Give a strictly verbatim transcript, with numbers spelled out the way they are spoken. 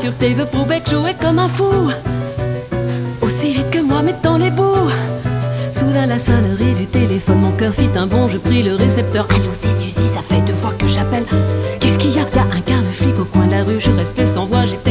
sûreté veut prouver que jouer comme un fou, aussi vite que moi mettant les bouts. Soudain la sonnerie du téléphone, mon cœur fit un bond, je pris le récepteur. Allô, c'est Suzy, ça fait deux fois que j'appelle. Qu'est-ce qu'il y a? Y a un quart de flic au coin de la rue, je restais sans voix, j'ai